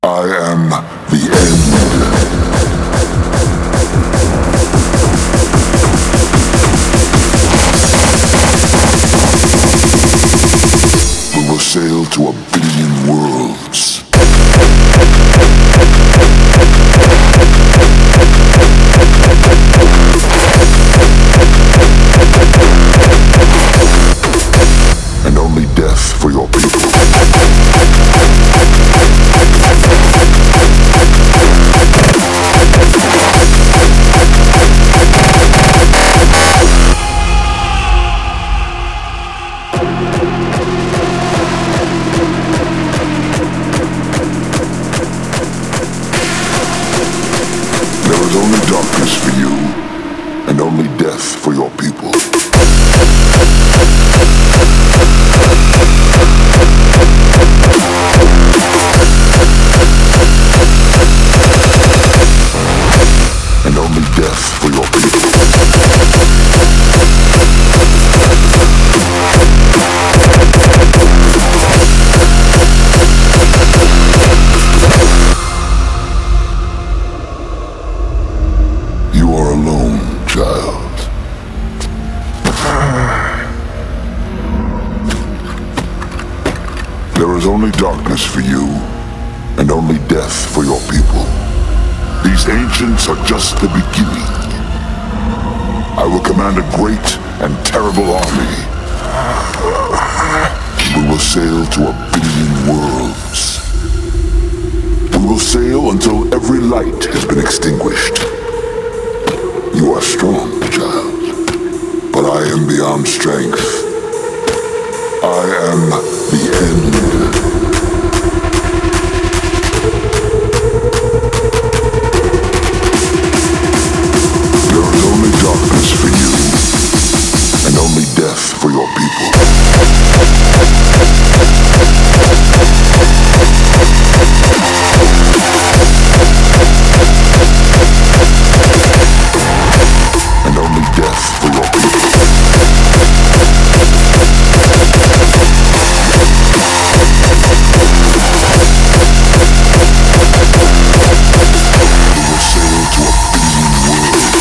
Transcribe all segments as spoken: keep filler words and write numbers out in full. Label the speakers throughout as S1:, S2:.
S1: I am the end. We will sail to a billion worlds. And only death for your people. There is only darkness for you, and only death for your people. And only death for your people. You are alone, child. There is only darkness for you, and only death for your people. These ancients are just the beginning. I will command a great and terrible army. We will sail to a billion worlds. We will sail until every light has been extinguished. You are strong, child, but I am beyond strength. I am the end. Darkness for you, and only death for your people. And only death for your people. We will sail to a billion worlds.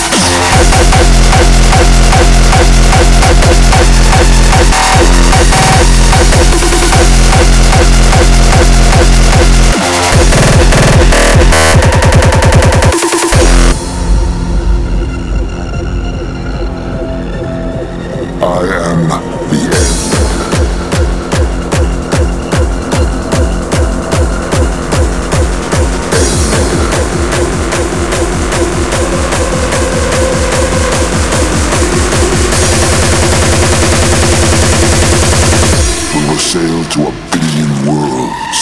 S1: I am the end. We will sail to a billion worlds.